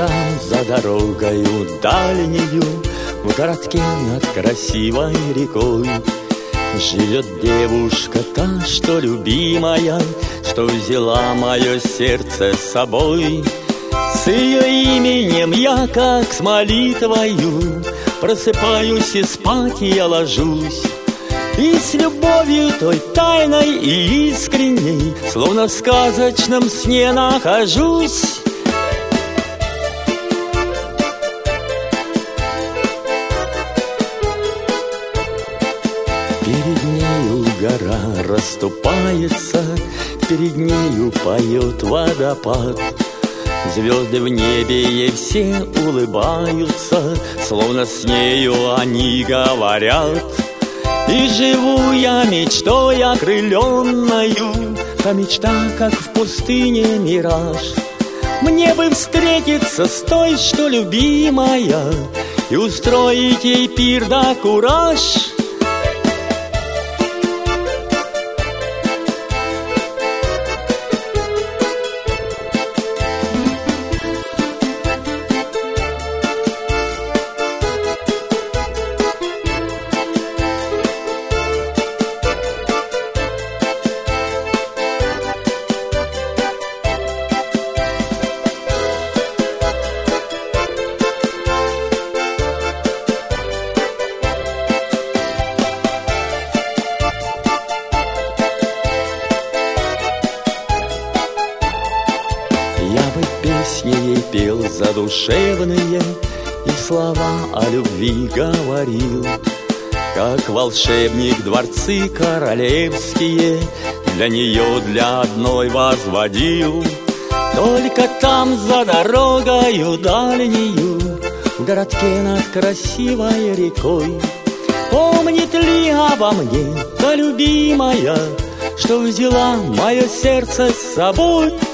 там за дорогою дальнею, в городке над красивой рекой, живет девушка та, что любимая, что взяла мое сердце с собой. С ее именем я, как с молитвою, просыпаюсь и спать я ложусь. И с любовью той тайной и искренней, словно в сказочном сне нахожусь. Перед нею гора расступается, перед нею поет водопад. Звезды в небе ей все улыбаются, словно с нею они говорят. И живу я мечтой окрыленною, та мечта, как в пустыне мираж. Мне бы встретиться с той, что любимая, и устроить ей пир да кураж. Я бы песни ей пел задушевные и слова о любви говорил, как волшебник дворцы королевские для нее, для одной возводил. Только там за дорогою дальнею, в городке над красивой рекой, помнит ли обо мне та любимая, что взяла мое сердце с собой?